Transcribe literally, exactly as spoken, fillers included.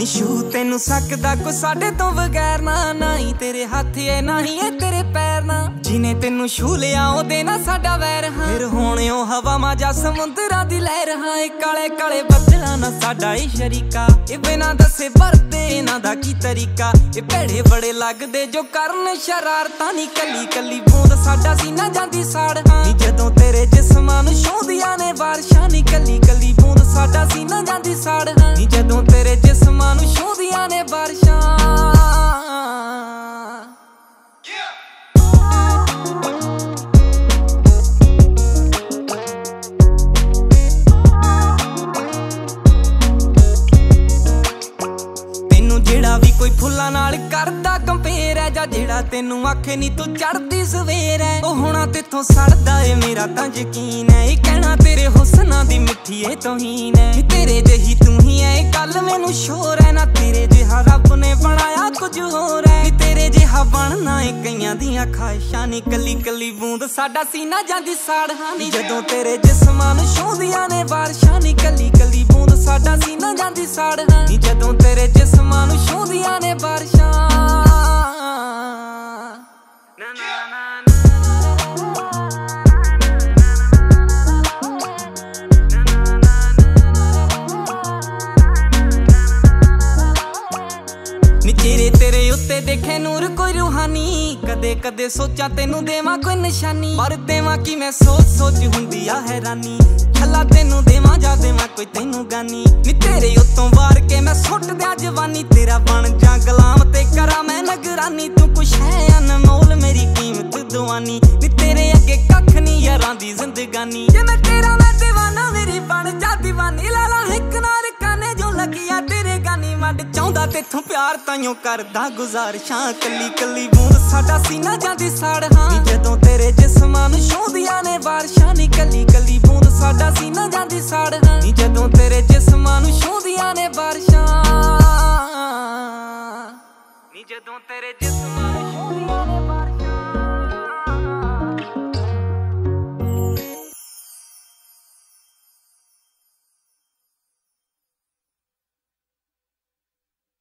ਨਿਸ਼ੂ ਤੈਨੂੰ ਸਕਦਾ ਕੋ ਸਾਡੇ ਤੋਂ ਬਗੈਰ ਨਾ, ਨਾ ਹੀ ਤੇਰੇ ਹੱਥ ਏ ਨਾ ਹੀ ਏ ਤੇਰੇ ਪੈਰ ਨਾ। ਜਿਨੇ ਤੈਨੂੰ ਛੂ ਲਿਆ ਉਹਦੇ ਨਾ ਸਾਡਾ ਵੈਰ ਹਾਂ, ਫਿਰ ਹੋਣਿਓ ਹਵਾਵਾਂ ਜਾਂ ਸਮੁੰਦਰਾਂ ਦੀ ਲਹਿਰ ਹਾਂ। ਇਹ ਕਾਲੇ ਕਾਲੇ ਬੱਦਲਾਂ ਨਾ ਸਾਡਾ ਏ ਸ਼ਰੀਕਾ, ਇਹ ਬਿਨਾਂ ਦੱਸੇ ਵਰਤੇ ਇਹਨਾਂ ਦਾ ਕੀ ਤਰੀਕਾ। ਇਹ ਭੈੜੇ ਬੜੇ ਲੱਗਦੇ ਜੋ ਕਰਨ ਸ਼ਰਾਰਤਾਂ, ਨੀ ਕੱਲੀ ਕੱਲੀ ਬੂੰਦ ਸਾਡਾ ਸੀਨਾ ਜਾਂਦੀ ਸਾੜ ਹਾਂ। ਨੀ ਜਦੋਂ ਤੇਰੇ ਜਿਸਮਾਂ ਨੂੰ ਛੂੰਦੀਆਂ ਨੇ ਬਾਰਿਸ਼ਾਂ, ਨੀ ਕੱਲੀ ਕੱਲੀ ਬੂੰਦ ਸਾਡਾ ਸੀਨਾ ਜਾਂਦੀ ਸਾੜ ਹਾਂ। ਨੀ ਜਦੋਂ ਤੇਰੇ ਜਿਸਮਾਂ ਨੂੰ ਛੂੰਦੀਆਂ ਨੇ ਬਾਰਿਸ਼ਾਂ। ਜਿਹੜਾ ਵੀ ਕੋਈ ਫੁੱਲਾਂ ਨਾਲ ਕਰਦਾ ਕੰਪੇਅਰ ਹੈ, ਜਾਂ ਜਿਹੜਾ ਤੈਨੂੰ ਆਖੇ ਨੀ ਤੂੰ ਚੜਦੀ ਸਵੇਰ ਹੈ, ਉਹ ਹੋਣਾ ਤੇਥੋਂ ਸੜਦਾ ਏ ਮੇਰਾ ਤਾਂ ਯਕੀਨ ਹੈ। ਇਹ ਕਹਿਣਾ ਤੇਰੇ ਹੁਸਨਾਂ ਦੀ ਮਿੱਠੀ ਏ ਤੋਹੀਨ ਹੈ, ਨੀ ਤੇਰੇ ਜਿਹੀ ਤੂੰ ਹੀ ਐ ਇਹ ਗੱਲ ਮੈਨੂੰ ਸ਼ੋਰ ਹੈ। ਨਾ ਤੇਰੇ ਜਿਹਾ ਰੱਬ ਨੇ ਬਣਾਇਆ ਕੁਝ ਹੋਰ ਹੈ, ਨੀ ਤੇਰੇ ਜਿਹਾ ਬਣਨਾ ਏ ਕਈਆਂ ਦੀਆਂ ਖਾਹਿਸ਼ਾਂ। ਨੀ ਕੱਲੀ ਕੱਲੀ ਬੂੰਦ ਸਾਡਾ ਸੀਨਾ ਜਾਂਦੀ ਸਾੜ ਹਾਂ, ਨੀ ਜਦੋਂ ਤੇਰੇ ਜਿਸਮਾਂ ਨੂੰ ਛੂੰਦੀਆਂ ਨੇ ਬਾਰਿਸ਼ਾਂ। ਨੀ ਕੱਲੀ ਕੱਲੀ ਬੂੰਦ ਸਾਡਾ ਸੀਨਾ ਜਾਂਦੀ ਸਾੜ ਹਾਂ, ਨੀ ਜਦੋਂ ਤੇਰੇ ਜਿਸਮਾਂ ਨੂੰ ਛੂੰਦੀਆਂ ਨੇ ਬਾਰਿਸ਼ਾਂ। ਨੀ ਚਿਹਰੇ ਤੇਰੇ ਉੱਤੇ ਦੇਖੇ ਨੂਰ ਕੋਈ ਰੂਹਾਨੀ, ਕਦੇ ਕਦੇ ਸੋਚਾਂ ਤੈਨੂੰ ਦੇਵਾਂ ਕੋਈ ਨਿਸ਼ਾਨੀ, ਪਰ ਦੇਵਾਂ ਕਿ ਮੈਂ ਸੋਚ ਸੋਚ ਹੁੰਦੀ ਆ ਹੈਰਾਨੀ। ਛੱਲਾ ਤੈਨੂੰ ਦੇਵਾਂ ਜਾਂ ਦੇਵਾਂ ਕੋਈ ਤੈਨੂੰ ਗਾਨੀ, ਨੀ ਤੇਰੇ ਉੱਤੋਂ ਵਾਰ ਕੇ ਮੈਂ ਸੁੱਟ ਦਿਆਂ ਜਵਾਨੀ। ਤੇਰਾ ਬਣ ਜਾਂ ਗੁਲਾਮ ਤੇ ਕਰਾਂ ਮੈਂ ਨਗਰਾਨੀ, ਤੂੰ ਕੁਛ ਹੈ ਅਨਮੋਲ ਮੇਰੀ ਕੀਮਤ ਦਵਾਨੀ। ਨੀ ਤੇਰੇ ਅੱਗੇ ਕੱਖ ਨੀ ਯਾਰਾਂ ਦੀ ਜ਼ਿੰਦਗਾਨੀ, ਜੇ ਮੈਂ ਤੇਰਾ ਮੈਂ ਦੀਵਾਨਾ ਮੇਰੀ ਬਣ ਜਾ ਦੀਵਾਨੀ। ਲਾਲਾ ਇੱਕ ਨਾਲ ਕਾਨੇ ਜੋ ਲੱਗਿਆ ਤੇਰੇ ਗਾਨੀ, ਵੰਡ ਚਾਹੁੰਦਾ ਤੇਥੋਂ ਪਿਆਰ ਤਾਈਓ ਕਰਦਾ ਗੁਜ਼ਾਰਿਸ਼ਾਂ। ਕੱਲੀ ਕੱਲੀ ਬੂੰਦ ਸਾਡਾ ਸੀਨਾ ਜਾਂਦੀ ਸਾੜ ਹਾਂ, ਨੀ ਜਦੋਂ ਤੇਰੇ ਜਿਸਮਾਂ ਨੂੰ ਛੂੰਦੀਆਂ ਨੇ ਬਾਰਿਸ਼ਾਂ। ਨੀ ਕੱਲੀ ਕੱਲੀ ਬੂੰਦ ਸਾਡਾ ਸੀਨਾ ਜਾਂਦੀ ਸਾੜ ਹਾਂ, ਨੀ ਜਦੋਂ ਤੇਰੇ ਜਿਸਮਾਂ ਨੂੰ ਛੂੰਦੀਆਂ ਨੇ ਬਾਰਿਸ਼ਾਂ। ਨੀ ਜਦੋਂ ਤੇਰੇ ਜਿਸਮਾਂ ਨੂੰ ਛੂੰਦੀਆਂ